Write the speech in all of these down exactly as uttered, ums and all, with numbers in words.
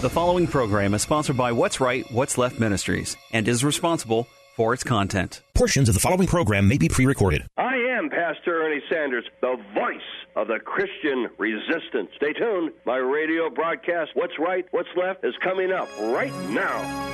The following program is sponsored by What's Right, What's Left Ministries and is responsible for its content. Portions of the following program may be pre-recorded. I am Pastor Ernie Sanders, the voice of the Christian resistance. Stay tuned. My radio broadcast, What's Right, What's Left, is coming up right now.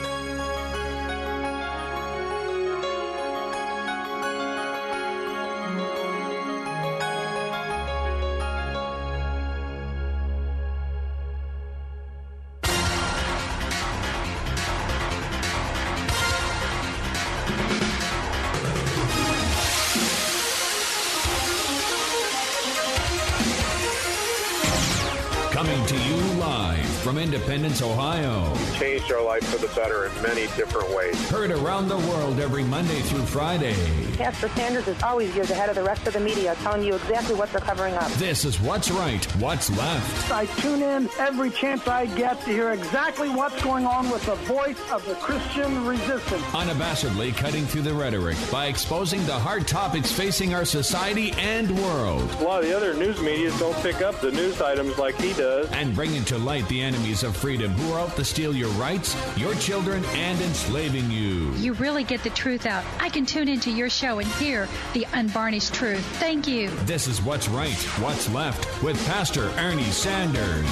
Coming to you live from Independence, Ohio. Changed our life for the better in many different ways. Heard around the world every Monday through Friday. Pastor Sanders is always years ahead of the rest of the media, telling you exactly what they're covering up. This is What's Right, What's Left. I tune in every chance I get to hear exactly what's going on with the voice of the Christian resistance. Unabashedly cutting through the rhetoric by exposing the hard topics facing our society and world. A lot of the other news medias don't pick up the news items like he does. And bringing to light the enemies of freedom who are out to steal your rights, your children, and enslaving you. You really get the truth out. I can tune into your show and hear the unvarnished truth. Thank you. This is What's Right, What's Left with Pastor Ernie Sanders.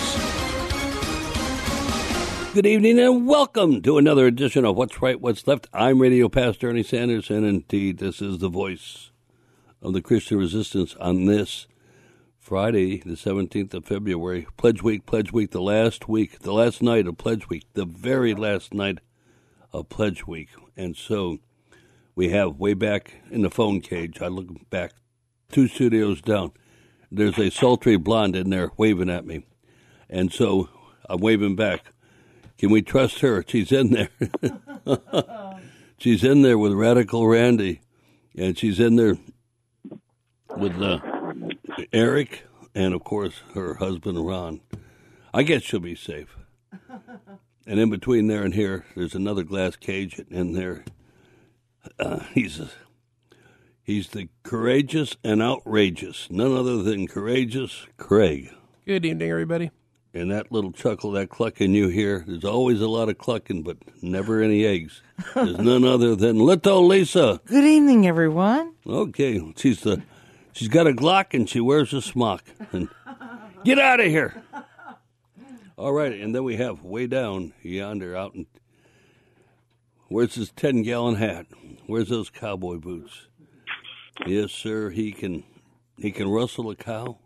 Good evening and welcome to another edition of What's Right, What's Left. I'm Radio Pastor Ernie Sanders, and indeed this is the voice of the Christian resistance on this Friday, the seventeenth of February, Pledge Week, Pledge Week, the last week, the last night of Pledge Week, the very last night of Pledge Week. And so we have way back in the phone cage, I look back two studios down, there's a sultry blonde in there waving at me. And so I'm waving back. Can we trust her? She's in there. She's in there with Radical Randy, and she's in there with uh, Eric, and, of course, her husband, Ron. I guess she'll be safe. And in between there and here, there's another glass cage in there. Uh, he's he's the courageous and outrageous, none other than Courageous Craig. Good evening, everybody. And that little chuckle, that clucking you hear, there's always a lot of clucking, but never any eggs. There's none other than Little Lisa. Good evening, everyone. Okay, she's the... She's got a Glock and she wears a smock. And get out of here. All right, and then we have way down yonder out in, where's his ten-gallon hat? Where's those cowboy boots? Yes, sir, he can he can rustle a cow.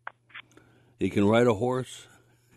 He can ride a horse.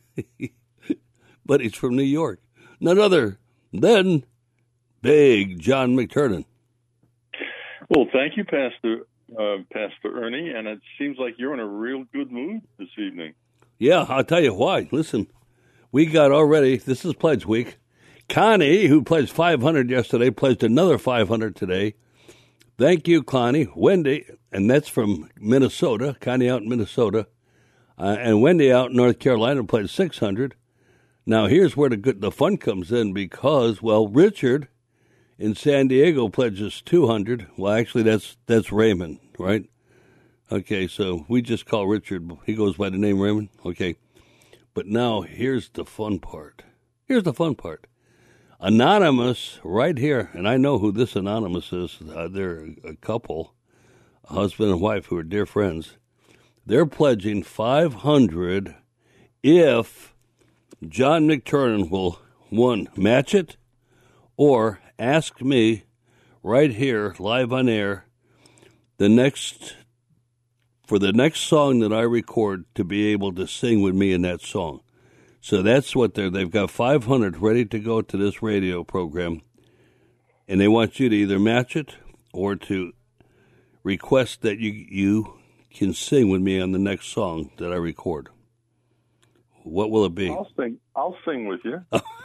But he's from New York. None other than Big John McTurnan. Well, thank you, Pastor. Uh, Pastor Ernie, and it seems like you're in a real good mood this evening. Yeah, I'll tell you why. Listen, we got already, this is Pledge Week. Connie, who pledged five hundred yesterday, pledged another five hundred today. Thank you, Connie. Wendy, and that's from Minnesota, Connie out in Minnesota. Uh, and Wendy out in North Carolina pledged six hundred. Now, here's where the good, the fun comes in because, well, Richard in San Diego pledges two hundred. Well, actually, that's that's Raymond, right? Okay, so we just call Richard. He goes by the name Raymond. Okay. But now here's the fun part. Here's the fun part. Anonymous right here, and I know who this Anonymous is. Uh, they're a couple, a husband and wife who are dear friends. They're pledging five hundred if John McTurnan will, one, match it, or ask me right here, live on air, the next for the next song that I record to be able to sing with me in that song. So that's what they're, they've got five hundred ready to go to this radio program, and they want you to either match it or to request that you you can sing with me on the next song that I record. What will it be? I'll sing. I'll sing with you.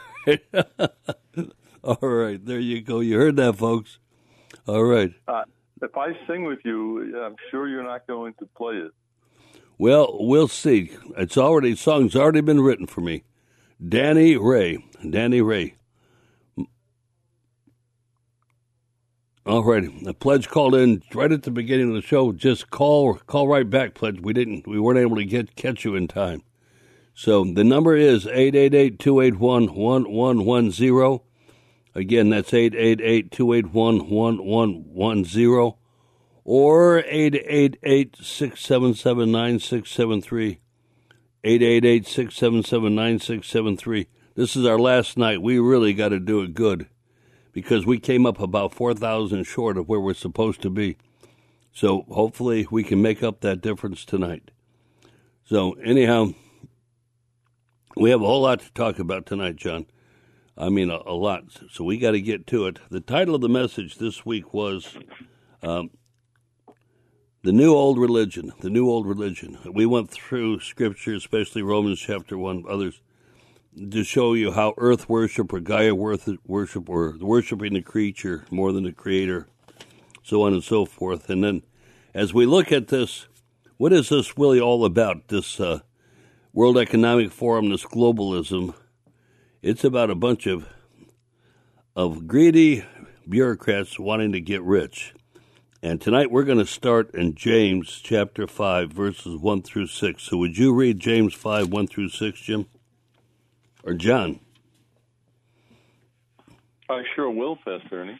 All right, there you go. You heard that, folks. All right. Uh, if I sing with you, I'm sure you're not going to play it. Well, we'll see. It's already, the song's already been written for me. Danny Ray. Danny Ray. All right. The pledge called in right at the beginning of the show. Just call call right back, pledge. We didn't we weren't able to get catch you in time. So the number is eight eight eight, two eight one, one one one zero. Again, that's eight eight eight, two eight one, one one one zero. Or eight eight eight, six seven seven, nine six seven three. eight eight eight, six seven seven, nine six seven three. This is our last night. We really got to do it good because we came up about four thousand short of where we're supposed to be. So hopefully we can make up that difference tonight. So anyhow, we have a whole lot to talk about tonight, John. I mean, a, a lot. So we got to get to it. The title of the message this week was um, The New Old Religion. The New Old Religion. We went through Scripture, especially Romans chapter one, others, to show you how earth worship or Gaia worship or worshiping the creature more than the creator, so on and so forth. And then as we look at this, what is this really all about, this uh, World Economic Forum, this globalism? It's about a bunch of of greedy bureaucrats wanting to get rich. And tonight we're going to start in James chapter five, verses one through six. So would you read James five, one through six, Jim? Or John? I sure will, Pastor Ernie.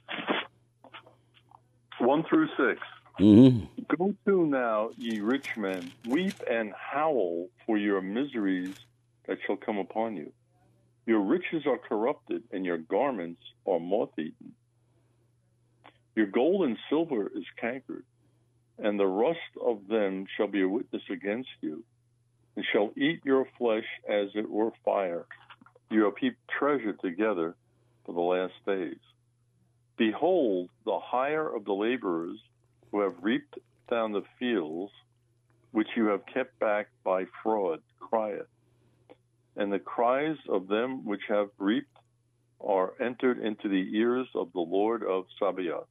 One through six. Mm-hmm. Go to now, ye rich men, weep and howl for your miseries that shall come upon you. Your riches are corrupted, and your garments are moth-eaten. Your gold and silver is cankered, and the rust of them shall be a witness against you, and shall eat your flesh as it were fire. You have heaped treasure together for the last days. Behold, the hire of the laborers who have reaped down the fields, which you have kept back by fraud, crieth. And the cries of them which have reaped are entered into the ears of the Lord of Sabaoth.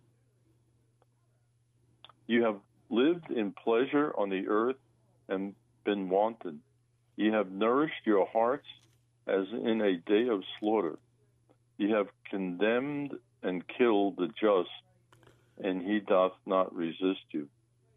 You have lived in pleasure on the earth and been wanton. You have nourished your hearts as in a day of slaughter. You have condemned and killed the just, and he doth not resist you.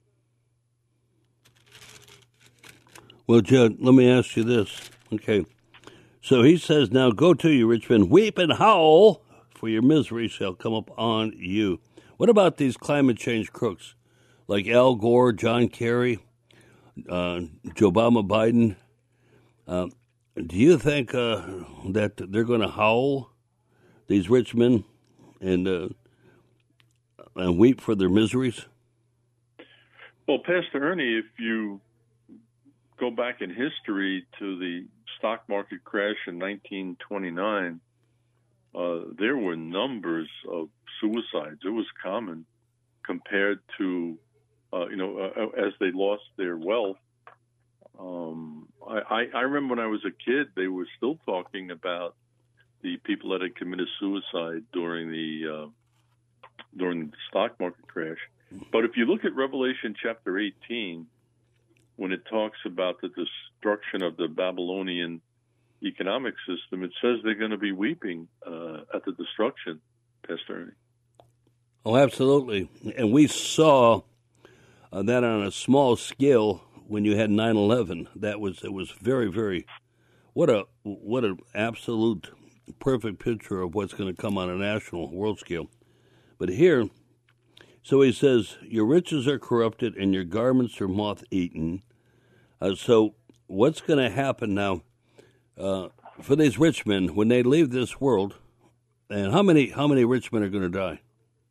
Well, Judd, let me ask you this. Okay, so he says, now go to you, rich men, weep and howl, for your misery shall come upon you. What about these climate change crooks, like Al Gore, John Kerry, uh, Joe Obama, Biden? Uh, do you think uh, that they're going to howl, these rich men, and uh, and weep for their miseries? Well, Pastor Ernie, if you go back in history to the stock market crash in nineteen twenty-nine, uh, there were numbers of suicides. It was common compared to, uh, you know, uh, as they lost their wealth. Um, I, I remember when I was a kid, they were still talking about the people that had committed suicide during the uh, during the stock market crash. But if you look at Revelation chapter eighteen, when it talks about the destruction of the Babylonian economic system, it says they're going to be weeping uh, at the destruction, Pastor Ernie. Oh, absolutely. And we saw uh, that on a small scale when you had nine eleven. That was, it was very, very, what a, what an absolute perfect picture of what's going to come on a national world scale. But here, so he says, your riches are corrupted and your garments are moth-eaten. Uh, so what's going to happen now uh, for these rich men when they leave this world? And how many how many rich men are going to die?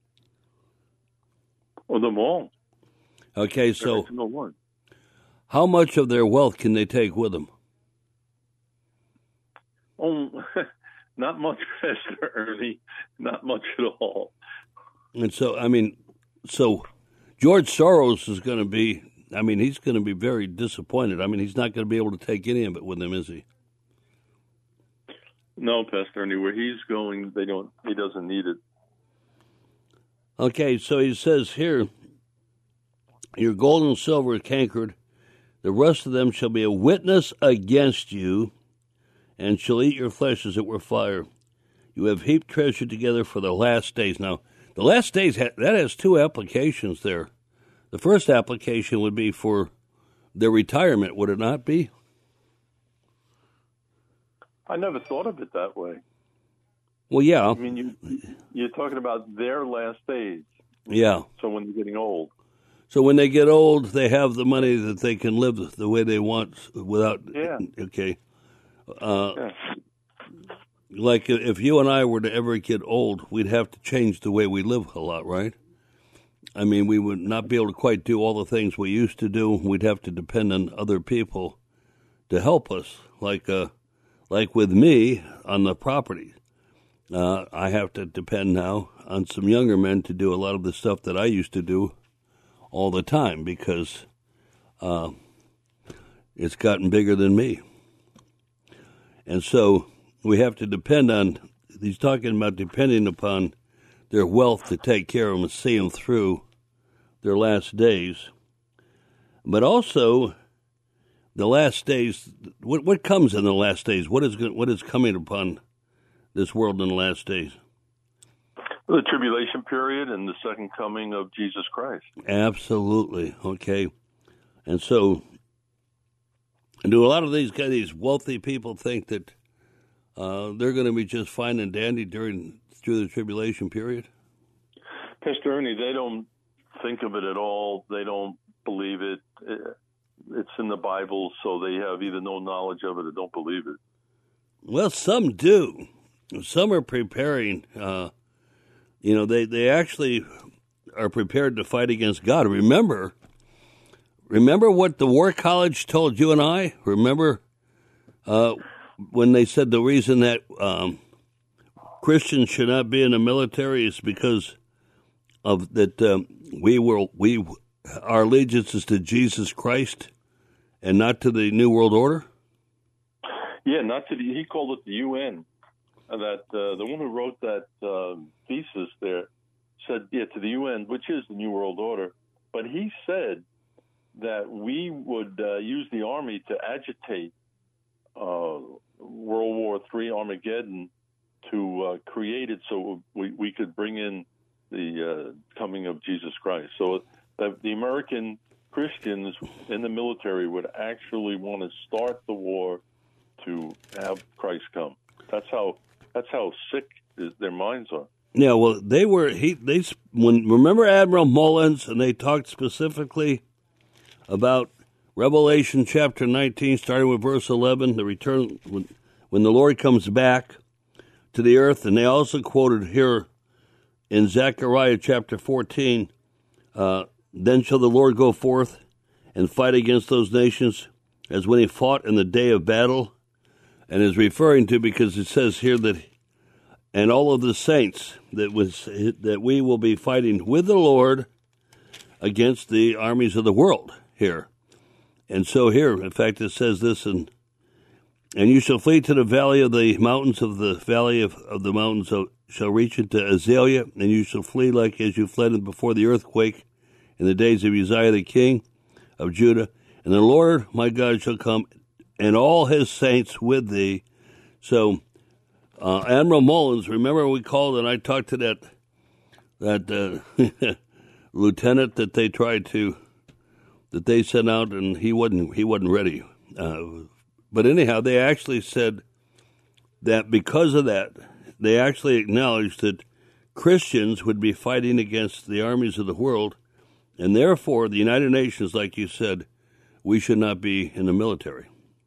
Well, them all. Okay, so no one. How much of their wealth can they take with them? Oh, not much, Pastor Ernie. Not much at all. And so, I mean, so George Soros is going to be, I mean, he's going to be very disappointed. I mean, he's not going to be able to take any of it with him, is he? No, Pastor Ernie. Where he's going, they don't. He doesn't need it. Okay, so he says here, your gold and silver are cankered. The rest of them shall be a witness against you, and shall eat your flesh as it were fire. You have heaped treasure together for the last days. Now, the last days, that has two applications there. The first application would be for their retirement, would it not be? I never thought of it that way. Well, yeah. I mean, you, you're talking about their last days. Yeah. So when they're getting old. So when they get old, they have the money that they can live the way they want without. Yeah. Okay. Uh, yeah. Like if you and I were to ever get old, we'd have to change the way we live a lot, right? I mean, we would not be able to quite do all the things we used to do. We'd have to depend on other people to help us. Like, uh, like with me on the property, uh, I have to depend now on some younger men to do a lot of the stuff that I used to do all the time because uh, it's gotten bigger than me. And so we have to depend on, he's talking about depending upon their wealth to take care of them and see them through their last days. But also, the last days, what what comes in the last days? What is what is coming upon this world in the last days? The tribulation period and the second coming of Jesus Christ. Absolutely. Okay. And so, do a lot of these guys, these wealthy people think that uh, they're going to be just fine and dandy during through the tribulation period? Pastor Ernie, they don't think of it at all. They don't believe it. It's in the Bible, so they have either no knowledge of it or don't believe it. Well, some do. Some are preparing. Uh, you know, they, they actually are prepared to fight against God. Remember, remember what the War College told you and I? Remember uh, when they said the reason that um, Christians should not be in the military is because of that um, we will we our allegiance is to Jesus Christ and not to the New World Order? Yeah, not to the, he called it the U N. That uh, the one who wrote that uh, thesis there said, yeah, to the U N, which is the New World Order. But he said that we would uh, use the Army to agitate uh, World War Three Armageddon to uh, create it so we, we could bring in the uh, coming of Jesus Christ. So the, the American Christians in the military would actually want to start the war to have Christ come. That's how that's how sick their minds are. Yeah, well, they were he they when remember Admiral Mullins, and they talked specifically about Revelation chapter nineteen, starting with verse eleven, the return when, when the Lord comes back to the earth, and they also quoted here in Zechariah chapter fourteen, uh, then shall the Lord go forth and fight against those nations as when he fought in the day of battle, and is referring to, because it says here that, and all of the saints that was that we will be fighting with the Lord against the armies of the world here. And so here, in fact, it says this, and and you shall flee to the valley of the mountains of the valley of, of the mountains of, shall reach into Azalea, and you shall flee like as you fled before the earthquake in the days of Uzziah the king of Judah. And the Lord my God shall come, and all his saints with thee. So, uh, Admiral Mullins, remember we called and I talked to that that uh, lieutenant that they tried to that they sent out, and he wasn't he wasn't ready. Uh, but anyhow, they actually said that because of that, they actually acknowledged that Christians would be fighting against the armies of the world, and therefore the United Nations, like you said, we should not be in the military.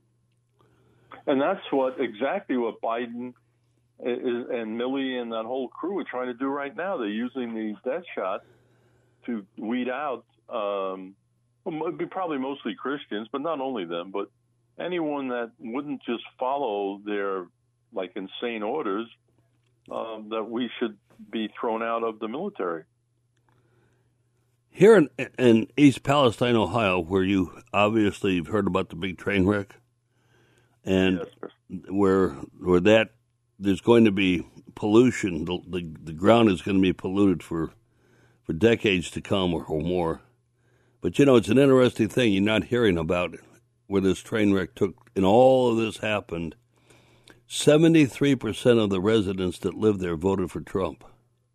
And that's what exactly what Biden is, and Milley and that whole crew are trying to do right now. They're using the death shot to weed out, um, well, it'd be probably mostly Christians, but not only them, but anyone that wouldn't just follow their like insane orders, um, that we should be thrown out of the military. Here in, in East Palestine, Ohio, where you obviously have heard about the big train wreck, and yes, where where that there's going to be pollution, the, the the ground is going to be polluted for for decades to come or, or more. But you know, it's an interesting thing you're not hearing about it, where this train wreck took, and all of this happened. seventy-three percent of the residents that live there voted for Trump.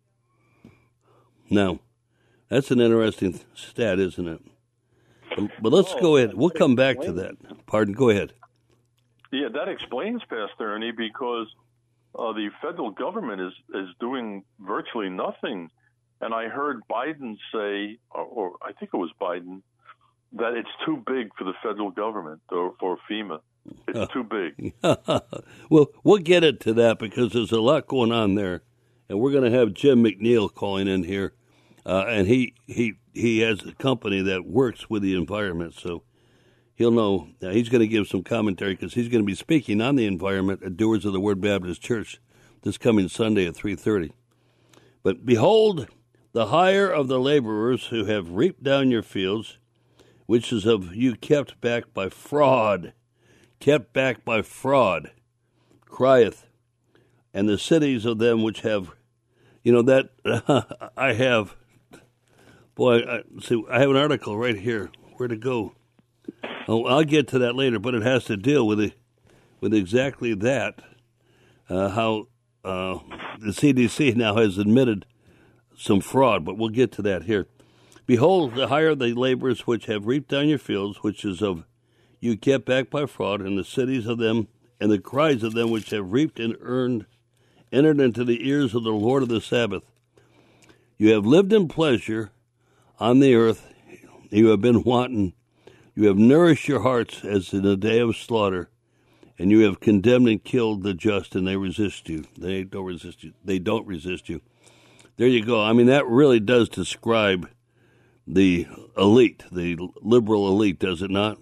Now, that's an interesting stat, isn't it? But let's oh, go ahead. We'll come back to that. Pardon? Go ahead. Yeah, that explains, Pastor Ernie, because uh, the federal government is, is doing virtually nothing. And I heard Biden say, or, or I think it was Biden, that it's too big for the federal government or, or FEMA. It's uh, too big. Well, we'll get into that because there's a lot going on there. And we're going to have Jim McNeil calling in here. Uh, and he, he, he has a company that works with the environment, so he'll know. Uh, he's going to give some commentary because he's going to be speaking on the environment at Doers of the Word Baptist Church this coming Sunday at three thirty. But behold, the hire of the laborers who have reaped down your fields, which is of you kept back by fraud, kept back by fraud, crieth, and the cities of them which have, you know, that uh, I have, boy, I, see, I have an article right here, where to go. Oh, I'll get to that later, but it has to deal with the, with exactly that, uh, how uh, the C D C now has admitted some fraud, but we'll get to that here. Behold, the hire of the laborers which have reaped down your fields, which is of you kept back by fraud, and the cities of them, and the cries of them which have reaped and earned, entered into the ears of the Lord of the Sabbath. You have lived in pleasure on the earth, you have been wanton, you have nourished your hearts as in a day of slaughter, and you have condemned and killed the just, and they resist you. They don't resist you. They don't resist you. There you go. I mean, that really does describe the elite, the liberal elite, does it not?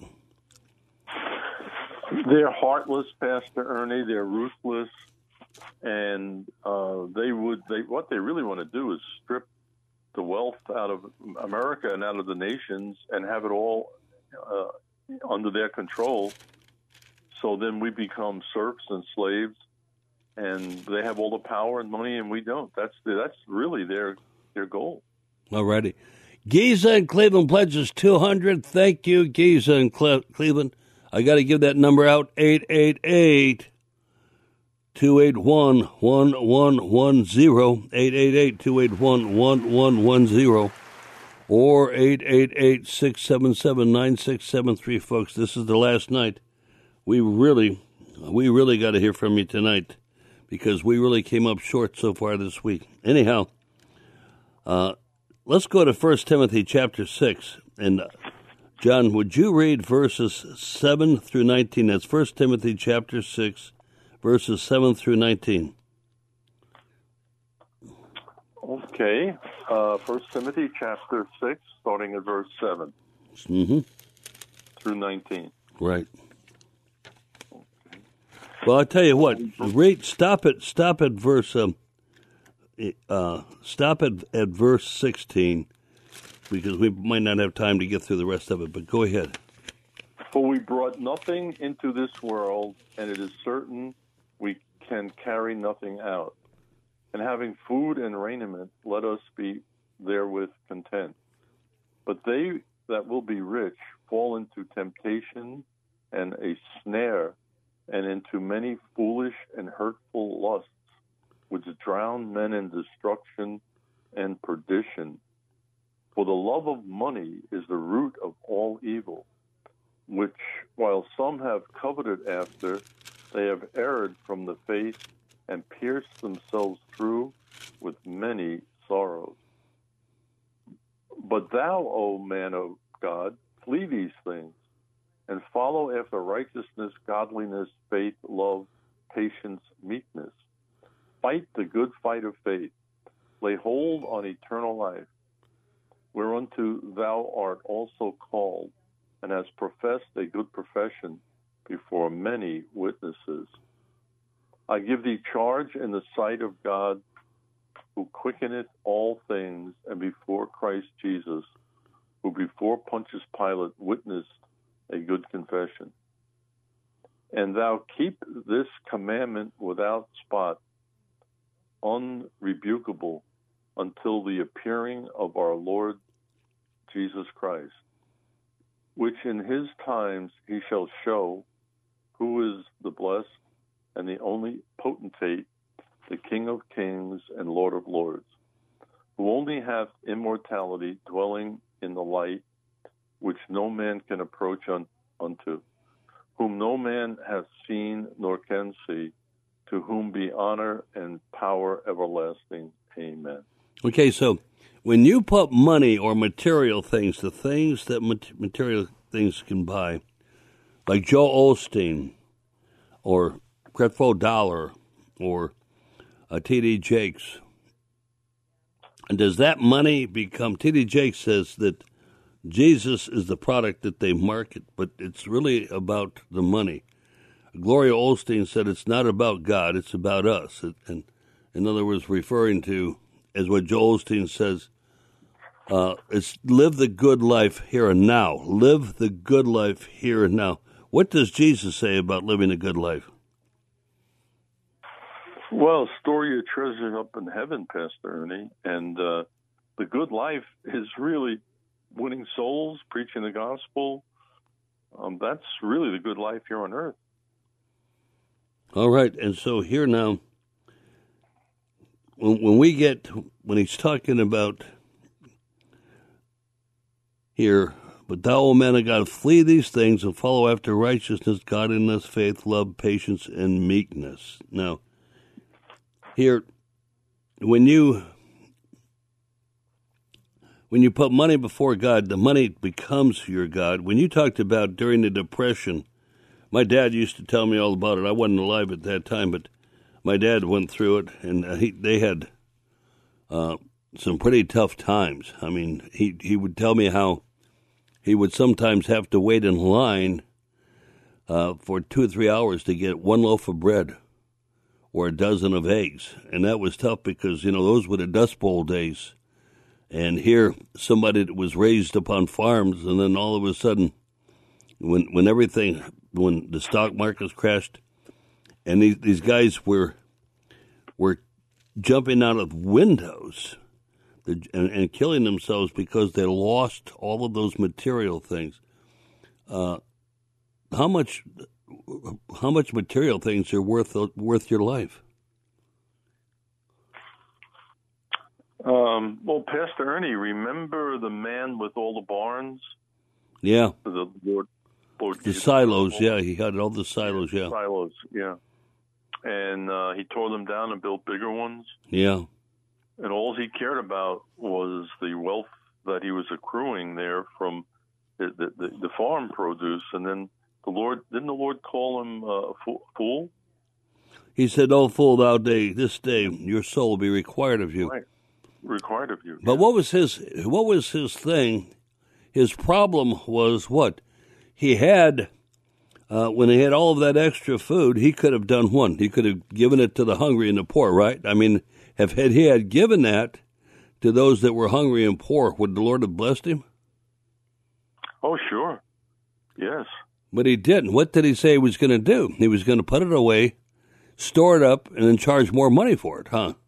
They're heartless, Pastor Ernie. They're ruthless, and uh, they would. They what they really want to do is strip the wealth out of America and out of the nations, and have it all uh, under their control. So then we become serfs and slaves, and they have all the power and money, and we don't. That's that's really their their goal. All righty. Giza in Cleveland pledges two hundred. Thank you, Giza in Cle- Cleveland. I got to give that number out, eight eight eight, two eight one, one one one zero, eight eight eight, two eight one, one one one zero, or eight eight eight, six seven seven, nine six seven three, folks. This is the last night. We really, we really got to hear from you tonight because we really came up short so far this week. Anyhow, uh, let's go to First Timothy chapter six. And, uh, John, would you read verses seven through nineteen? That's First Timothy chapter six, verses seven through nineteen. Okay. Uh, First Timothy chapter six, starting at verse seven mm-hmm. through nineteen. Right. Well, I tell you what, read, stop at stop at verse um, uh, stop at, at verse sixteen, because we might not have time to get through the rest of it. But go ahead. For we brought nothing into this world, and it is certain we can carry nothing out. And having food and raiment, let us be therewith content. But they that will be rich fall into temptation and a snare, and into many foolish and hurtful lusts, which drown men in destruction and perdition. For the love of money is the root of all evil, which, while some have coveted after, they have erred from the faith and pierced themselves through with many sorrows. But thou, O man of God, flee these things, and follow after righteousness, godliness, faith, love, patience, meekness. Fight the good fight of faith. Lay hold on eternal life, whereunto thou art also called, and hast professed a good profession before many witnesses. I give thee charge in the sight of God, who quickeneth all things, and before Christ Jesus, who before Pontius Pilate witnessed a good confession. And thou keep this commandment without spot, unrebukable, until the appearing of our Lord Jesus Christ, which in his times he shall show who is the blessed and the only potentate, the King of kings and Lord of lords, who only hath immortality, dwelling in the light, which no man can approach un- unto, whom no man hath seen nor can see, to whom be honor and power everlasting. Amen. Okay, so when you put money or material things, the things that material things can buy, like Joel Osteen or Creflo Dollar or uh, T D Jakes, and does that money become, T D Jakes says that Jesus is the product that they market, but it's really about the money. Gloria Osteen said it's not about God, it's about us. And in other words, referring to, as what Joel Osteen says, uh, it's live the good life here and now. Live the good life here and now. What does Jesus say about living a good life? Well, store your treasures up in heaven, Pastor Ernie. And uh, the good life is really winning souls, preaching the gospel. Um, that's really the good life here on earth. All right. And so here now, when, when we get, when he's talking about here, but thou, O man of God, flee these things and follow after righteousness, godliness, faith, love, patience, and meekness. Now, here, when you when you put money before God, the money becomes your God. When you talked about during the Depression, my dad used to tell me all about it. I wasn't alive at that time, but my dad went through it, and he, they had uh, some pretty tough times. I mean, he, he would tell me how he would sometimes have to wait in line uh, for two or three hours to get one loaf of bread or a dozen of eggs. And that was tough because, you know, those were the Dust Bowl days. And here, somebody that was raised upon farms, and then all of a sudden, when when everything, when the stock markets crashed, and these, these guys were were jumping out of windows and, and killing themselves because they lost all of those material things. Uh, how much how much material things are worth worth your life? Um, well, Pastor Ernie, remember the man with all the barns? Yeah. The Lord, Lord the silos, yeah. He had all the silos, yeah. Silos, yeah. And uh, he tore them down and built bigger ones. Yeah. And all he cared about was the wealth that he was accruing there from the, the, the farm produce. And then the Lord, didn't the Lord call him uh, a fool? He said, "O fool, thou day, this day your soul will be required of you." Right. Required of you. But yeah. what was his what was his thing? His problem was what? He had, uh, when he had all of that extra food, he could have done one. He could have given it to the hungry and the poor, right? I mean, if had he had given that to those that were hungry and poor, would the Lord have blessed him? Oh, sure. Yes. But he didn't. What did he say he was going to do? He was going to put it away, store it up, and then charge more money for it, huh?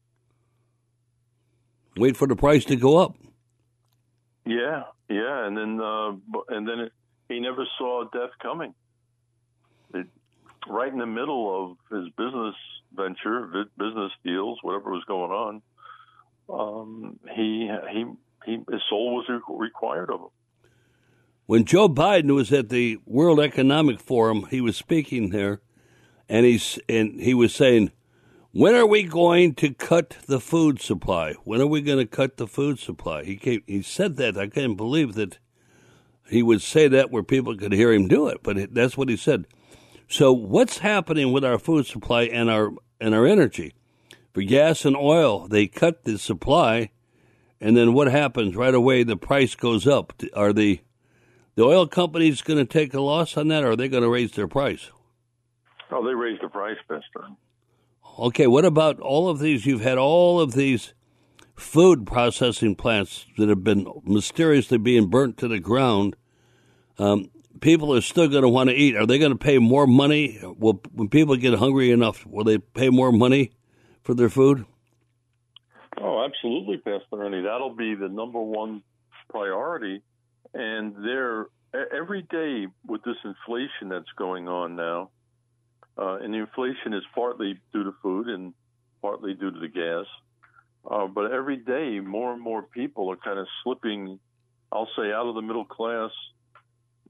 Wait for the price to go up. Yeah, yeah, and then uh, and then it, he never saw death coming. It, right in the middle of his business venture, business deals, whatever was going on, um, he he he his soul was required of him. When Joe Biden was at the World Economic Forum, he was speaking there, and he's and he was saying, when are we going to cut the food supply? When are we going to cut the food supply? He came, he said that. I can't believe that he would say that where people could hear him do it, but that's what he said. So what's happening with our food supply and our and our energy? For gas and oil, they cut the supply, and then what happens? Right away, the price goes up. Are the the oil companies going to take a loss on that, or are they going to raise their price? Oh, they raised the price, Pastor. Okay, what about all of these? You've had all of these food processing plants that have been mysteriously being burnt to the ground. Um, people are still going to want to eat. Are they going to pay more money? Will, when people get hungry enough, will they pay more money for their food? Oh, absolutely, Pastor Ernie. That'll be the number one priority. And there, every day with this inflation that's going on now, Uh, and the inflation is partly due to food and partly due to the gas. Uh, but every day, more and more people are kind of slipping, I'll say, out of the middle class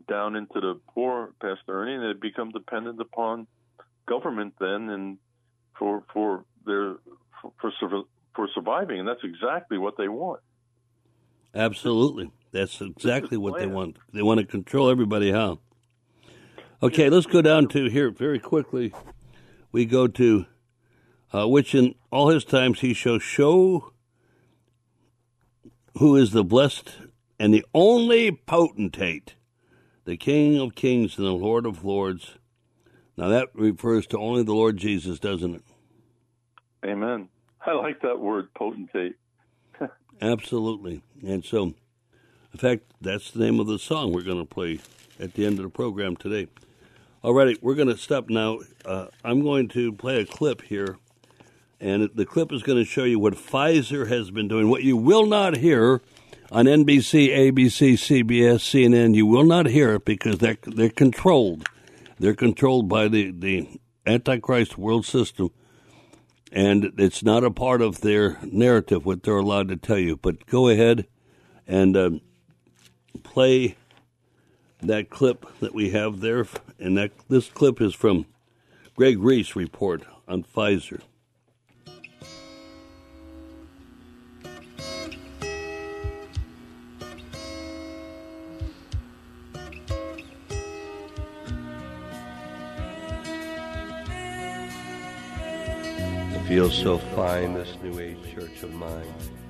down into the poor, Pastor Ernie, and they become dependent upon government then, and for for their for for, for surviving, and that's exactly what they want. Absolutely, that's exactly what they want. They want to control everybody. How? Okay, let's go down to here very quickly. We go to uh, which in all his times he shall show who is the blessed and the only potentate, the King of kings and the Lord of lords. Now that refers to only the Lord Jesus, doesn't it? Amen. I like that word, potentate. Absolutely. And so, in fact, that's the name of the song we're going to play at the end of the program today. All righty, we're going to stop now. Uh, I'm going to play a clip here, and the clip is going to show you what Pfizer has been doing. What you will not hear on N B C, A B C, C B S, C N N, you will not hear it because they're, they're controlled. They're controlled by the, the Antichrist world system, and it's not a part of their narrative what they're allowed to tell you. But go ahead and um, play that clip that we have there, and that this clip is from Greg Reese report on Pfizer. It feels so fine, this New Age church of mine.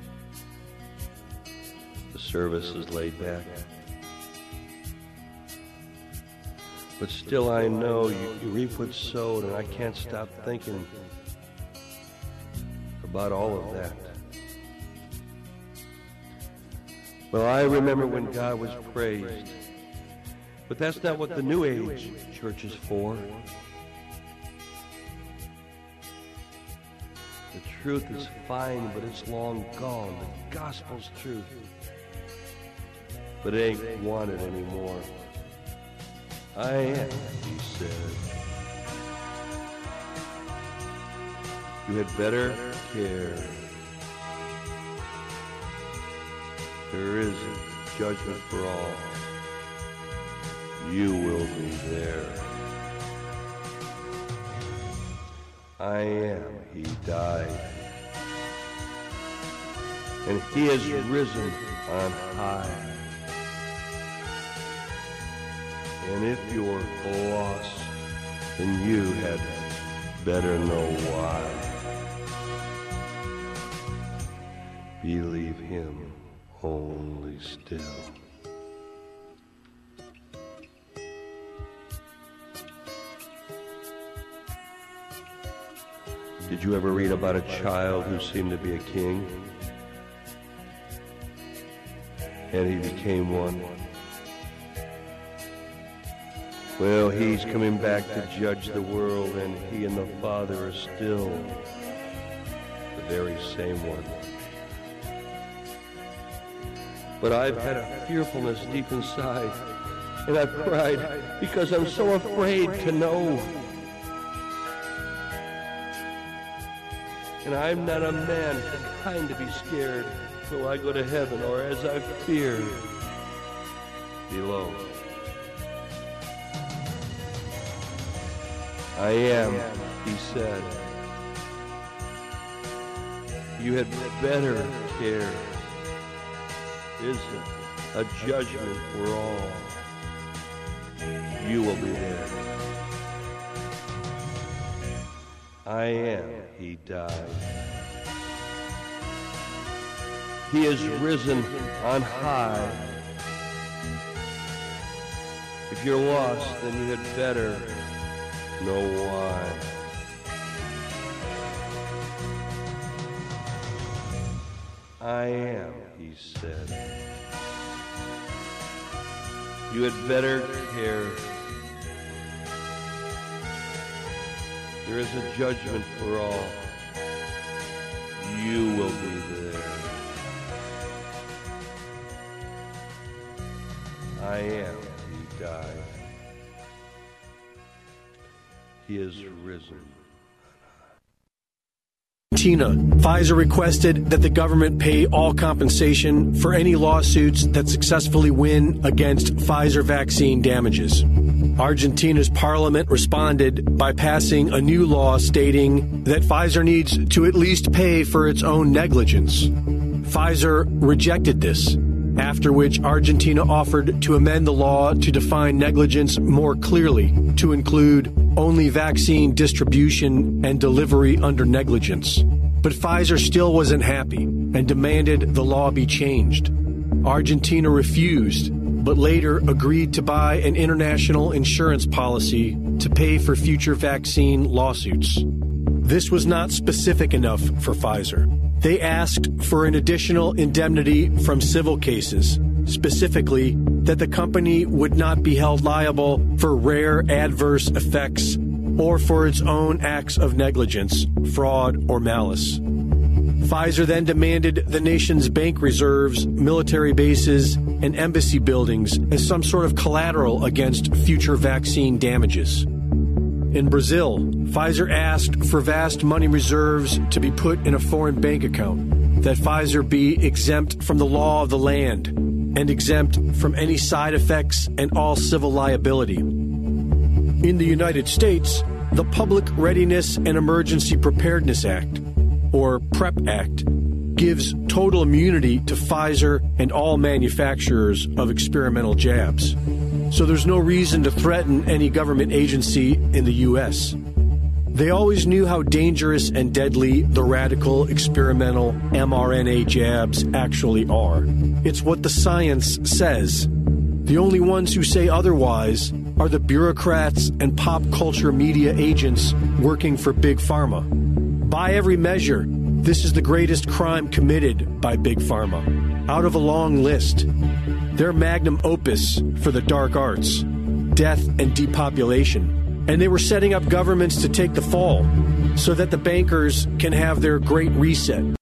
The service is laid back. But still I know you, you reap what's sowed, and I can't stop thinking about all of that. Well, I remember when God was praised, but that's not what the New Age church is for. The truth is fine, but it's long gone. The gospel's truth. But it ain't wanted anymore. I am, he said. You had better care. There is a judgment for all. You will be there. I am, he died. And he has risen on high. And if you're lost, then you had better know why. Believe him only still. Did you ever read about a child who seemed to be a king? And he became one? Well, he's coming back to judge the world, and he and the Father are still the very same one. But I've had a fearfulness deep inside, and I've cried because I'm so afraid to know. And I'm not a man kind to be scared till I go to heaven, or as I've feared below. I am, he said. You had better care. Is it a judgment for all? You will be there. I am, he died. He is risen on high. If you're lost, then you had better know why. I am, he said. You had better care. There is a judgment for all. You will be there. I am, he died. He is risen. Argentina, Pfizer requested that the government pay all compensation for any lawsuits that successfully win against Pfizer vaccine damages. Argentina's parliament responded by passing a new law stating that Pfizer needs to at least pay for its own negligence. Pfizer rejected this, after which Argentina offered to amend the law to define negligence more clearly, to include only vaccine distribution and delivery under negligence. But Pfizer still wasn't happy and demanded the law be changed. Argentina refused, but later agreed to buy an international insurance policy to pay for future vaccine lawsuits. This was not specific enough for Pfizer. They asked for an additional indemnity from civil cases, specifically that the company would not be held liable for rare adverse effects or for its own acts of negligence, fraud, or malice. Pfizer then demanded the nation's bank reserves, military bases, and embassy buildings as some sort of collateral against future vaccine damages. In Brazil, Pfizer asked for vast money reserves to be put in a foreign bank account, that Pfizer be exempt from the law of the land and exempt from any side effects and all civil liability. In the United States, the Public Readiness and Emergency Preparedness Act, or PrEP Act, gives total immunity to Pfizer and all manufacturers of experimental jabs. So there's no reason to threaten any government agency in the U S. They always knew how dangerous and deadly the radical experimental mRNA jabs actually are. It's what the science says. The only ones who say otherwise are the bureaucrats and pop culture media agents working for Big Pharma. By every measure, this is the greatest crime committed by Big Pharma, out of a long list. Their magnum opus for the dark arts, death and depopulation. And they were setting up governments to take the fall so that the bankers can have their great reset.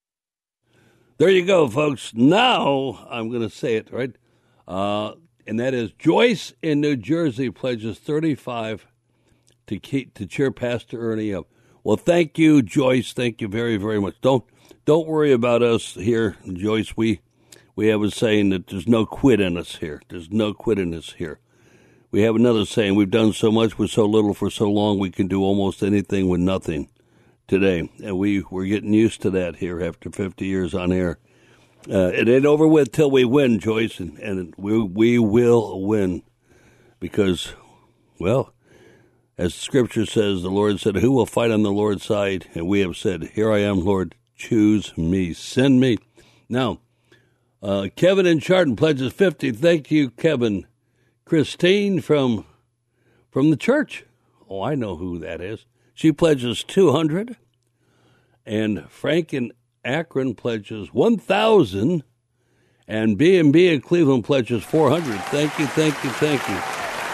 There you go, folks. Now I'm going to say it, right? Uh, and that is Joyce in New Jersey pledges thirty-five to keep, to cheer Pastor Ernie up. Well, thank you, Joyce. Thank you very, very much. Don't don't worry about us here, Joyce. We we have a saying that there's no quit in us here. There's no quit in us here. We have another saying, we've done so much with so little for so long, we can do almost anything with nothing today. And we, we're getting used to that here after fifty years on air. Uh, it ain't over with till we win, Joyce, and, and we we will win because, well, as Scripture says, the Lord said, who will fight on the Lord's side? And we have said, here I am, Lord, choose me, send me. Now, uh, Kevin in Chardon pledges fifty. Thank you, Kevin. Christine from from the church. Oh, I know who that is. She pledges two hundred. And Frank in Akron pledges one thousand. And B and B in Cleveland pledges four hundred. Thank you, thank you, thank you.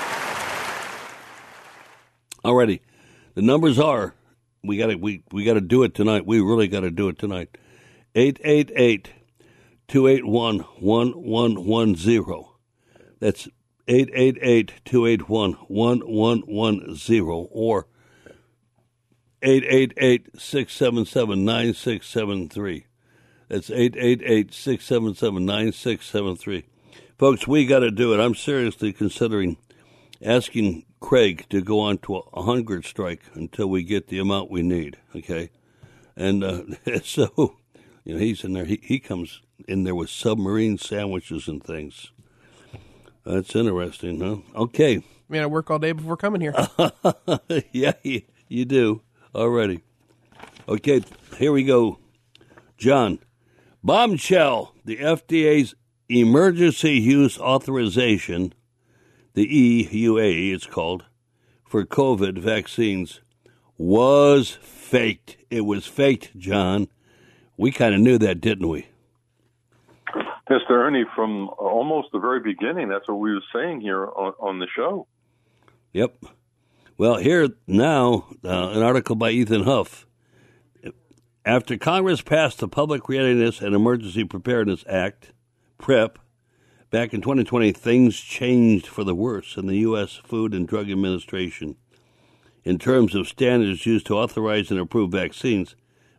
Alrighty, the numbers are, we got to we, we got to do it tonight. We really got to do it tonight. eight eight eight, two eight one, one one one zero. That's eight eight eight, two eight one, one one one zero or eight eight eight, six seven seven, nine six seven three. That's eight eight eight, six seven seven, nine six seven three. Folks, we got to do it. I'm seriously considering asking Craig to go on to a hunger strike until we get the amount we need, okay? And uh, so, you know, he's in there. He, he comes in there with submarine sandwiches and things. That's interesting, huh? Okay. Man, I work all day before coming here. Yeah, you, you do already. Okay, here we go. John, bombshell, the F D A's emergency use authorization, the E U A it's called, for COVID vaccines was faked. It was faked, John. We kind of knew that, didn't we? Mister Ernie, from almost the very beginning, that's what we were saying here on, on the show. Yep. Well, here now, uh, an article by Ethan Huff. After Congress passed the Public Readiness and Emergency Preparedness Act, PrEP, back in twenty twenty, things changed for the worse in the U S Food and Drug Administration. In terms of standards used to authorize and approve vaccines,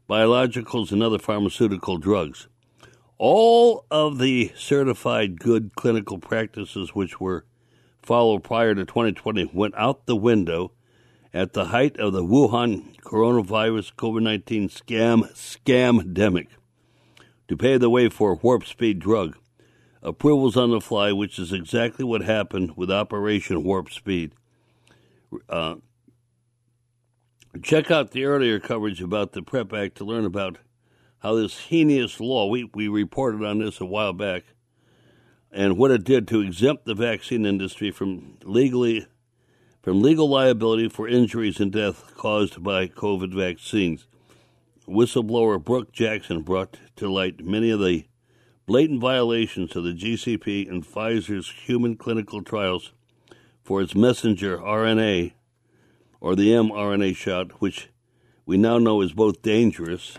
biologicals, and other pharmaceutical drugs. All of the certified good clinical practices which were followed prior to twenty twenty went out the window at the height of the Wuhan coronavirus COVID nineteen scam scamdemic to pave the way for warp speed drug approvals on the fly, which is exactly what happened with Operation Warp Speed. Uh, check out the earlier coverage about the PrEP Act to learn about how this heinous law, we, we reported on this a while back, and what it did to exempt the vaccine industry from legally from legal liability for injuries and death caused by COVID vaccines. Whistleblower Brooke Jackson brought to light many of the blatant violations of the G C P and Pfizer's human clinical trials for its messenger R N A, or the mRNA shot, which we now know is both dangerous.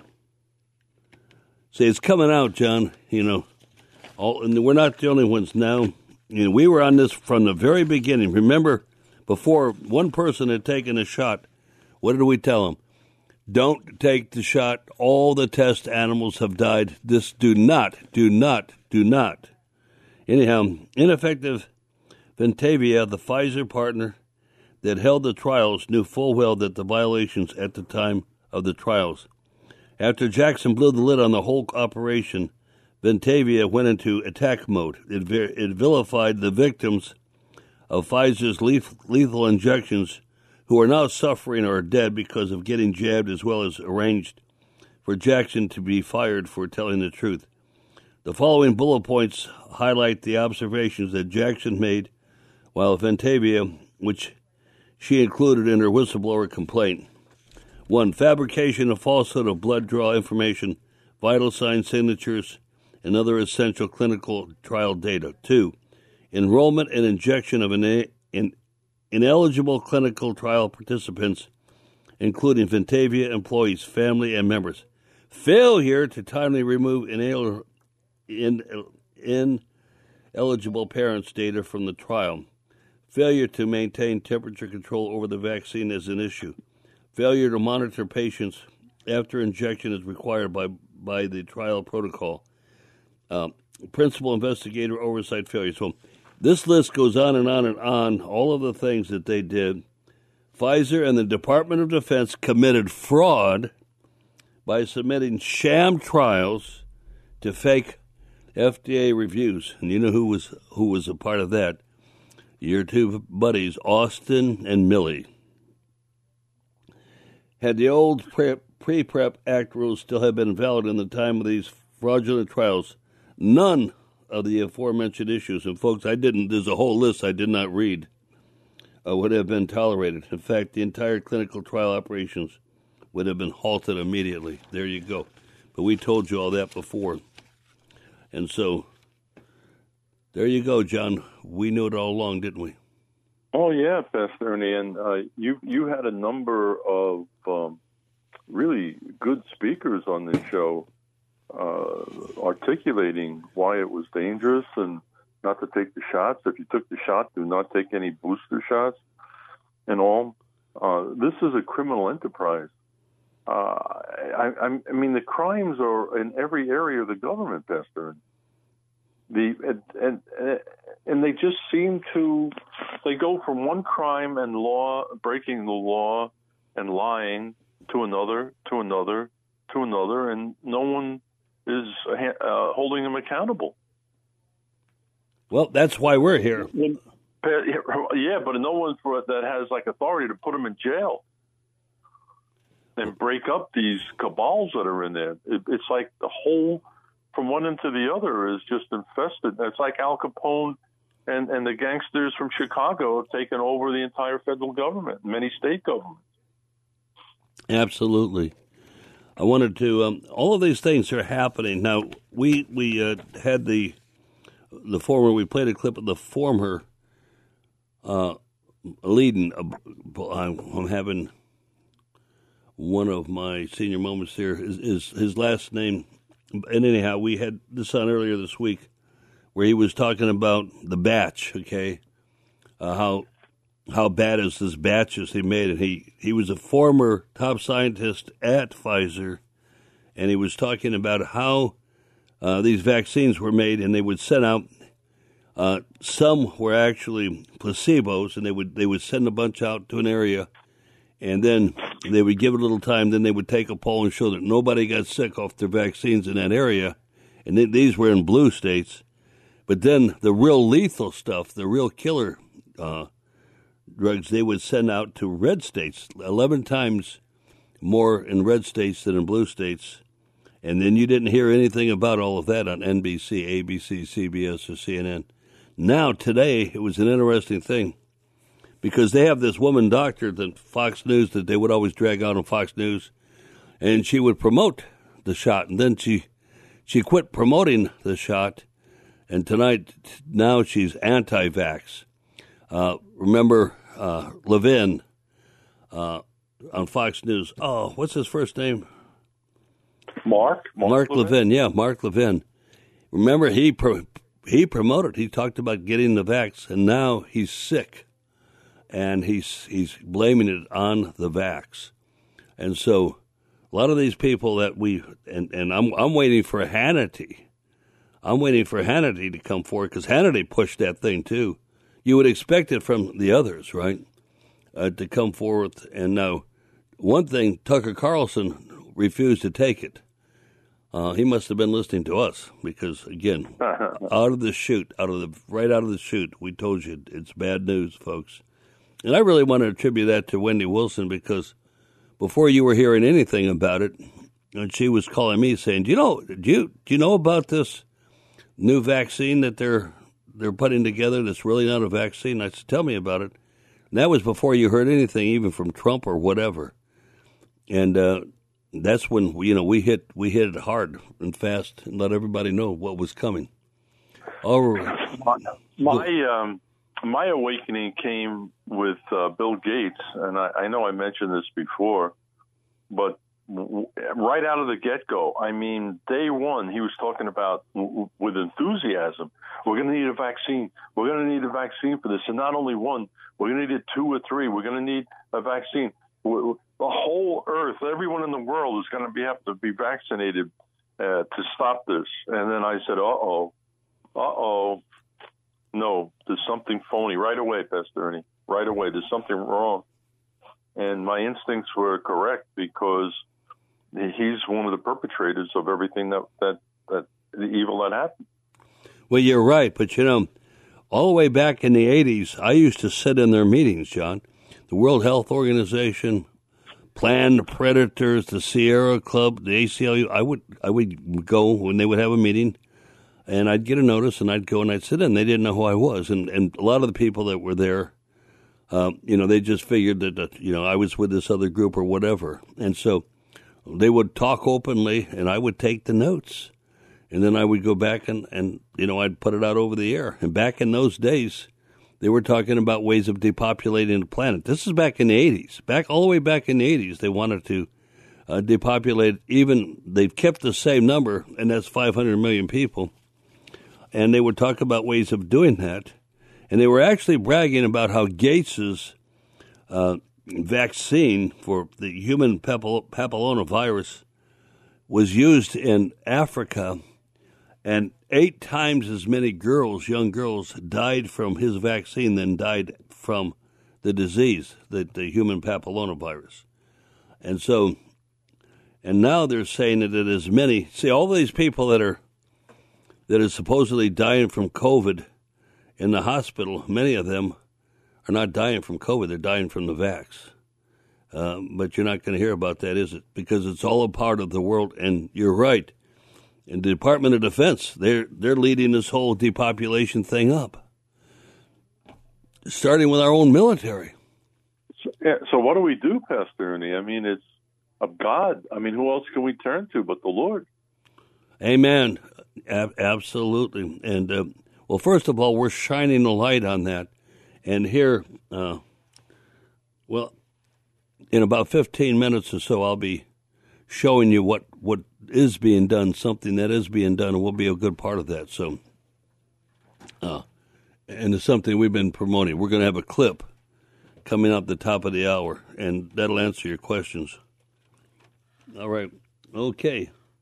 See, it's coming out, John, you know, all, and we're not the only ones now. You know, we were on this from the very beginning. Remember, before one person had taken a shot, what did we tell them? Don't take the shot. All the test animals have died. This do not, do not, do not. Anyhow, ineffective Ventavia, the Pfizer partner that held the trials, knew full well that the violations at the time of the trials. After Jackson blew the lid on the whole operation, Ventavia went into attack mode. It, it vilified the victims of Pfizer's lethal injections who are now suffering or are dead because of getting jabbed, as well as arranged for Jackson to be fired for telling the truth. The following bullet points highlight the observations that Jackson made while Ventavia, which she included in her whistleblower complaint. One, fabrication of falsehood of blood draw information, vital sign signatures, and other essential clinical trial data. Two, enrollment and injection of an in, ineligible clinical trial participants, including Ventavia employees, family, and members. Failure to timely remove inel- in, ineligible parents' data from the trial. Failure to maintain temperature control over the vaccine is an issue. Failure to monitor patients after injection is required by, by the trial protocol. Uh, principal investigator oversight failure. So this list goes on and on and on, all of the things that they did. Pfizer and the Department of Defense committed fraud by submitting sham trials to fake F D A reviews. And you know who was who was a part of that? Your two buddies, Austin and Milley. Had the old pre-PrEP Act rules still have been valid in the time of these fraudulent trials, none of the aforementioned issues, and folks, I didn't, there's a whole list I did not read, uh, would have been tolerated. In fact, the entire clinical trial operations would have been halted immediately. There you go. But we told you all that before. And so, there you go, John. We knew it all along, didn't we? Oh, yeah, Pastor Ernie. And uh, you, you had a number of um, really good speakers on this show uh, articulating why it was dangerous and not to take the shots. If you took the shot, do not take any booster shots and all. Uh, this is a criminal enterprise. Uh, I, I, I mean, the crimes are in every area of the government, Pastor. The and, and and they just seem to they go from one crime and law breaking the law and lying to another, to another, to another, and no one is uh, holding them accountable. Well, that's why we're here. Yeah, but no one for that has like authority to put them in jail and break up these cabals that are in there. It, it's like the whole, from one end to the other, is just infested. It's like Al Capone and, and the gangsters from Chicago have taken over the entire federal government, many state governments. Absolutely. I wanted to, um, all of these things are happening. Now, we we uh, had the the former, we played a clip of the former uh, leading, uh, I'm, I'm having one of my senior moments here, is, is his last name. And anyhow, we had this on earlier this week where he was talking about the batch, okay, uh, how how bad is this batches he made. And he, he was a former top scientist at Pfizer and he was talking about how uh, these vaccines were made, and they would send out. Uh, some were actually placebos, and they would they would send a bunch out to an area, and then they would give it a little time. Then they would take a poll and show that nobody got sick off their vaccines in that area, and th- these were in blue states. But then the real lethal stuff, the real killer uh, drugs, they would send out to red states, eleven times more in red states than in blue states. And then you didn't hear anything about all of that on N B C, A B C, C B S, or C N N. Now, today, it was an interesting thing because they have this woman doctor that Fox News that they would always drag out on Fox News, and she would promote the shot, and then she she quit promoting the shot, and tonight, now she's anti-vax. Uh, remember uh, Levin uh, on Fox News? Oh, what's his first name? Mark? Mark, Mark Levin? Levin, yeah, Mark Levin. Remember, he... Pro- He promoted. He talked about getting the vax, and now he's sick, and he's he's blaming it on the vax. And so, a lot of these people that we and, and I'm I'm waiting for Hannity. I'm waiting for Hannity to come forward because Hannity pushed that thing too. You would expect it from the others, right, uh, to come forward. And now, one thing, Tucker Carlson refused to take it. Uh, he must have been listening to us because, again, out of the chute, out of the right out of the chute, we told you it's bad news, folks. And I really want to attribute that to Wendy Wilson because before you were hearing anything about it, and she was calling me saying, "Do you know? Do you do you know about this new vaccine that they're they're putting together? That's really not a vaccine." I said, "Tell me about it." And that was before you heard anything, even from Trump or whatever. And uh, that's when you know we hit we hit it hard and fast and let everybody know what was coming. All right. My my, um, my awakening came with uh, Bill Gates, and I, I know I mentioned this before, but w- right out of the get-go, I mean, day one, he was talking about w- with enthusiasm. We're going to need a vaccine. We're going to need a vaccine for this, and not only one. We're going to need two or three. We're going to need a vaccine. We're, the whole earth, everyone in the world is going to be have to be vaccinated uh, to stop this. And then I said, uh-oh, uh-oh, no, there's something phony. Right away, Pastor Ernie, right away, there's something wrong. And my instincts were correct because he's one of the perpetrators of everything that, that, that the evil that happened. Well, you're right, but you know, all the way back in the eighties, I used to sit in their meetings, John. The World Health Organization, Planned Predators, the Sierra Club, the A C L U. I would I would go when they would have a meeting, and I'd get a notice, and I'd go and I'd sit in. They didn't know who I was, and and a lot of the people that were there, um, you know, they just figured that, that you know I was with this other group or whatever, and so they would talk openly, and I would take the notes, and then I would go back and and you know I'd put it out over the air. And back in those days, they were talking about ways of depopulating the planet. This is back in the eighties. Back all the way back in the eighties, they wanted to uh, depopulate. Even they've kept the same number, and that's five hundred million people. And they would talk about ways of doing that. And they were actually bragging about how Gates's uh, vaccine for the human papil- papillomavirus was used in Africa, and eight times as many girls, young girls, died from his vaccine than died from the disease, the, the human papillomavirus. And so, and now they're saying that it is many. See, all these people that are that are supposedly dying from COVID in the hospital, many of them are not dying from COVID. They're dying from the vax. Uh, but you're not going to hear about that, is it? Because it's all a part of the world. And you're right. In the Department of Defense, they're they're leading this whole depopulation thing up, starting with our own military. So, yeah, so what do we do, Pastor Ernie? I mean, it's of God. I mean, who else can we turn to but the Lord? Amen. Ab- absolutely. And, uh, well, first of all, we're shining a light on that. And here, uh, well, in about fifteen minutes or so, I'll be showing you what, what is being done, something that is being done, and we'll be a good part of that. So, uh, and it's something we've been promoting. We're going to have a clip coming up the top of the hour, and that'll answer your questions. All right. Okay.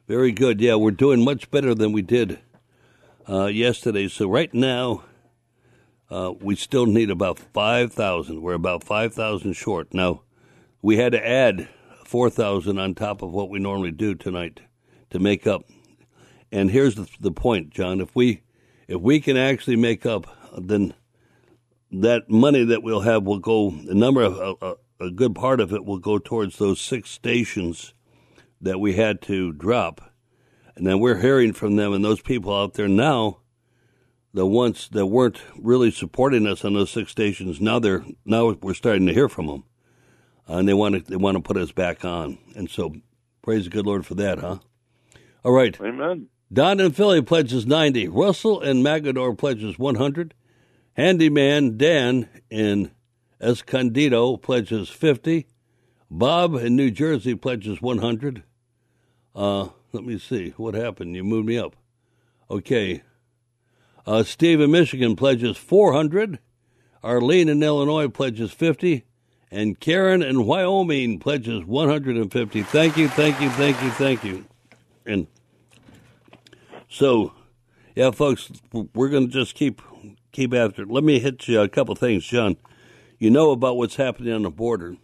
Very good. Yeah, we're doing much better than we did uh, yesterday. So right now, uh, we still need about five thousand. We're about five thousand short. Now, we had to add four thousand on top of what we normally do tonight to make up. And here's the, the point, John. If we if we can actually make up, then that money that we'll have will go, a number of, a, a good part of it will go towards those six stations that we had to drop. And then we're hearing from them, and those people out there now, the ones that weren't really supporting us on those six stations, now they're now we're starting to hear from them, uh, and they want to they want to put us back on. And so, praise the good Lord for that, huh? All right. Amen. Don in Philly pledges ninety. Russell in Magador pledges one hundred. Handyman Dan in Escondido pledges fifty. Bob in New Jersey pledges one hundred. Uh, let me see. What happened? You moved me up. Okay. Uh, Steve in Michigan pledges four hundred. Arlene in Illinois pledges fifty. And Karen in Wyoming pledges one hundred fifty. Thank you, thank you, thank you, thank you. And so, yeah, folks, we're going to just keep keep after it. Let me hit you a couple things, John. You know about what's happening on the border.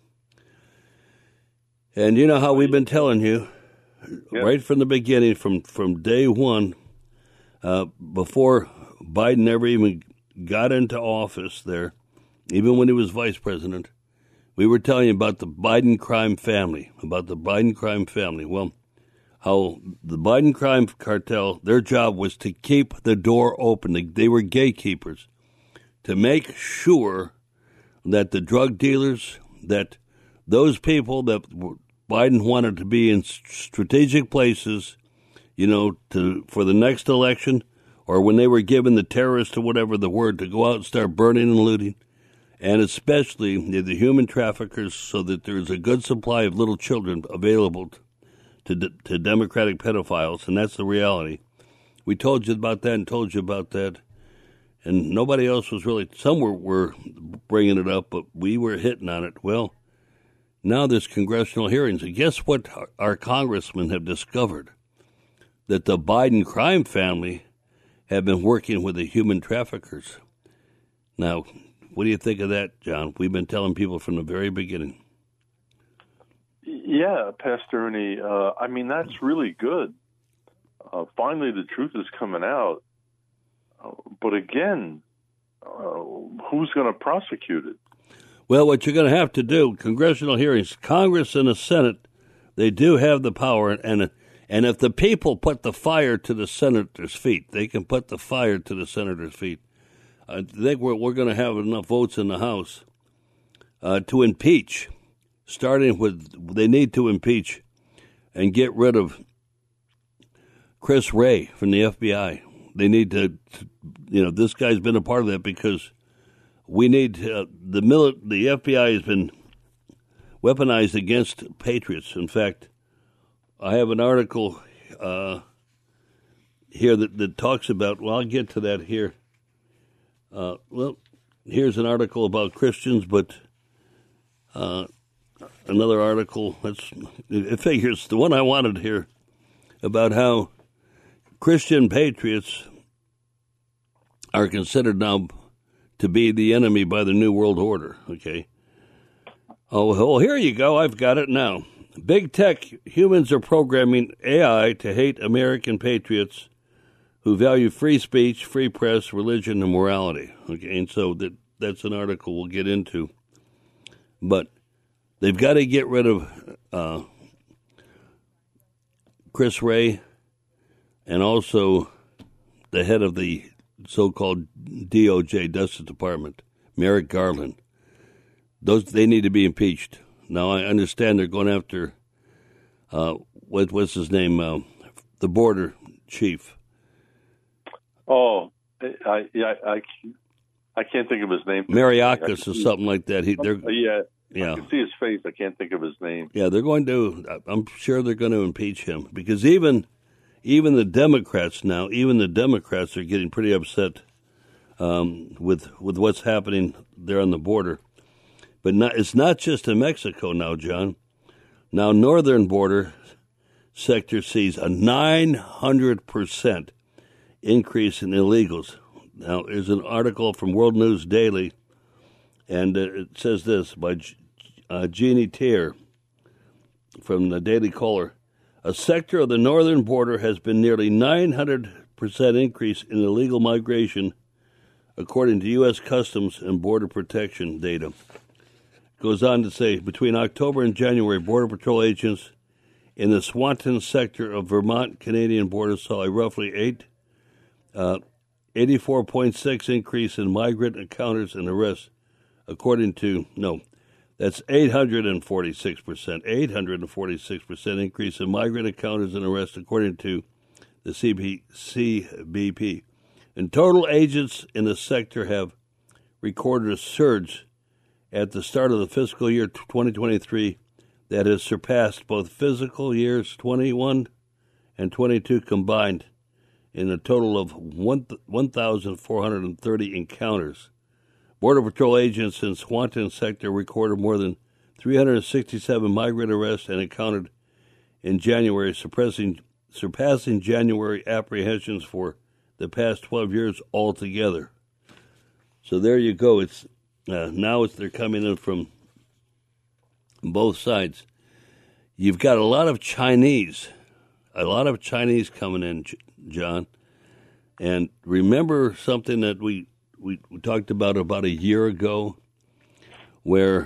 And you know how we've been telling you, yep. right from the beginning, from, from day one, uh, before Biden ever even got into office there, even when he was vice president, we were telling you about the Biden crime family, about the Biden crime family. Well, how the Biden crime cartel, their job was to keep the door open. They, they were gatekeepers to make sure that the drug dealers, that those people that Biden wanted to be in strategic places, you know, to for the next election, or when they were given the terrorists or whatever the word to go out and start burning and looting, and especially the human traffickers, so that there's a good supply of little children available to To, to Democratic pedophiles, and that's the reality. We told you about that and told you about that, and nobody else was really, some were, were bringing it up, but we were hitting on it. Well, now there's congressional hearings, and guess what our, our congressmen have discovered? That the Biden crime family have been working with the human traffickers. Now, what do you think of that, John? We've been telling people from the very beginning. Yeah, Pastor Ernie, uh, I mean, that's really good. Uh, finally, the truth is coming out. Uh, but again, uh, who's going to prosecute it? Well, what you're going to have to do, congressional hearings, Congress and the Senate, they do have the power. And and if the people put the fire to the senators' feet, they can put the fire to the senators' feet. I think we're, we're going to have enough votes in the House uh, to impeach. Starting with, they need to impeach and get rid of Chris Wray from the F B I. They need to, to you know, this guy's been a part of that because we need uh, the mili- the F B I has been weaponized against patriots. In fact, I have an article uh, here that, that talks about. Well, I'll get to that here. Uh, well, here's an article about Christians, but. Uh, Another article, that's, it figures, the one I wanted here, about how Christian patriots are considered now to be the enemy by the New World Order, okay? Oh, well, here you go. I've got it now. Big tech, humans are programming A I to hate American patriots who value free speech, free press, religion, and morality. Okay, and so that that's an article we'll get into. But they've got to get rid of uh, Chris Wray and also the head of the so-called D O J, Justice Department, Merrick Garland. Those they need to be impeached. Now I understand they're going after uh, what what's his name, uh, the border chief. Oh, I I I, I can't think of his name. Mariakis or something like that. He, they're, yeah. Yeah. I can see his face. I can't think of his name. Yeah, they're going to. I'm sure they're going to impeach him because even, even the Democrats now, even the Democrats are getting pretty upset um, with with what's happening there on the border. But not, it's not just in Mexico now, John. Now, northern border, sector sees a nine hundred percent increase in illegals. Now, there's an article from World News Daily, and uh, it says this by G- uh, Jeannie Tier from the Daily Caller. A sector of the northern border has been nearly nine hundred percent increase in illegal migration, according to U S Customs and Border Protection data. It goes on to say, between October and January, Border Patrol agents in the Swanton sector of Vermont-Canadian border saw a roughly eight, uh, eighty-four point six increase in migrant encounters and arrests, according to, no, that's eight hundred forty-six percent, eight hundred forty-six percent increase in migrant encounters and arrests, according to the C B P. In total, agents in the sector have recorded a surge at the start of the fiscal year twenty twenty-three that has surpassed both fiscal years twenty-one and twenty-two combined in a total of one thousand four hundred thirty encounters. Border Patrol agents in Swanton sector recorded more than three hundred sixty-seven migrant arrests and encountered in January, surpassing, surpassing January apprehensions for the past twelve years altogether. So there you go. It's uh, now it's they're coming in from both sides. You've got a lot of Chinese, a lot of Chinese coming in, John. And remember something that we, we, we talked about about a year ago, where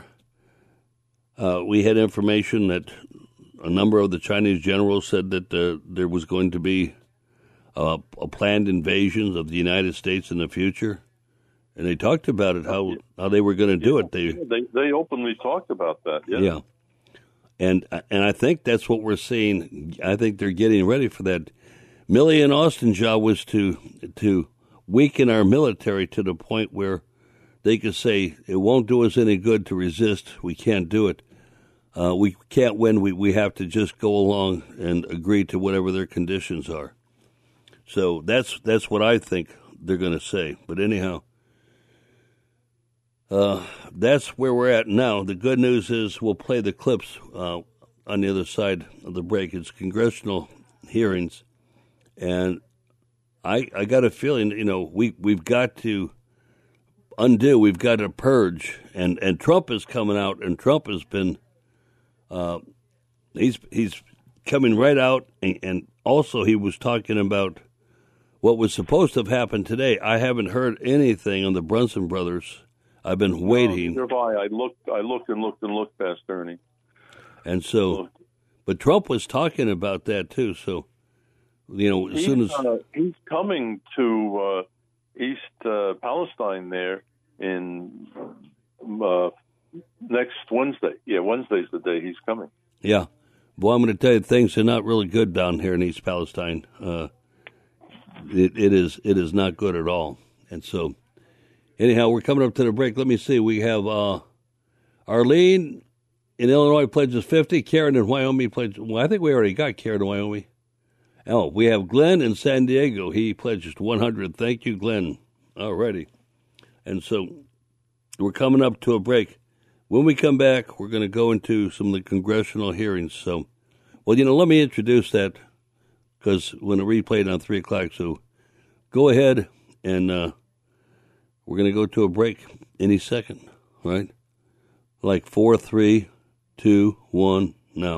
uh, we had information that a number of the Chinese generals said that uh, there was going to be uh, a planned invasion of the United States in the future. And they talked about it, how how they were going to do yeah, it. They, they they openly talked about that. Yeah. yeah. And and I think that's what we're seeing. I think they're getting ready for that. Milley and Austin's job was to to weaken our military to the point where they could say it won't do us any good to resist. We can't do it. Uh, we can't win. We we have to just go along and agree to whatever their conditions are. So that's that's what I think they're going to say. But anyhow, uh, that's where we're at now. The good news is we'll play the clips uh, on the other side of the break. It's congressional hearings, and I I got a feeling, you know, we we've got to undo. We've got to purge, and and Trump is coming out, and Trump has been. Uh, he's he's coming right out, and, and also he was talking about what was supposed to have happened today. I haven't heard anything on the Brunson brothers. I've been waiting. No, I looked, I looked and looked and looked past Ernie. And so, but Trump was talking about that too. So, you know, as he's, soon as uh, he's coming to uh, East uh, Palestine there in. Uh, Next Wednesday. Yeah, Wednesday's the day he's coming. Yeah. Well, I'm going to tell you, things are not really good down here in East Palestine. Uh, it, it is it is not good at all. And so, anyhow, we're coming up to the break. Let me see. We have uh, Arlene in Illinois pledges fifty. Karen in Wyoming pledges... Well, I think we already got Karen in Wyoming. Oh, we have Glenn in San Diego. He pledges one hundred. Thank you, Glenn. All righty. And so, we're coming up to a break. When we come back, we're going to go into some of the congressional hearings. So, well, you know, let me introduce that because we're going to replay it on three o'clock. So go ahead, and uh, we're going to go to a break any second, right? Like four, three, two, one, now.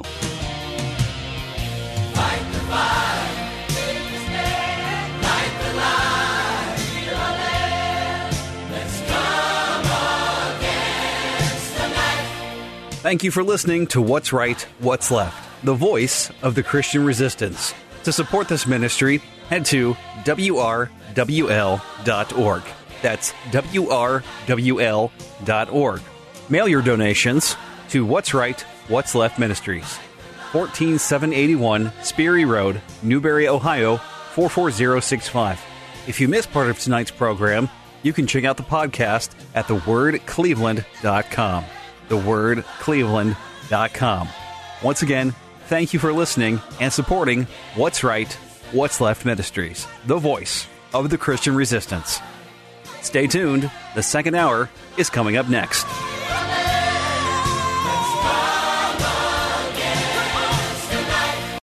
Thank you for listening to What's Right, What's Left, the voice of the Christian resistance. To support this ministry, head to W R W L dot org. That's W R W L dot org. Mail your donations to What's Right, What's Left Ministries, one four seven eight one Sperry Road, Newberry, Ohio, four four zero six five. If you missed part of tonight's program, you can check out the podcast at the word cleveland dot com. the word cleveland dot com. Once again, thank you for listening and supporting What's Right, What's Left Ministries, the voice of the Christian resistance. Stay tuned. The second hour is coming up next.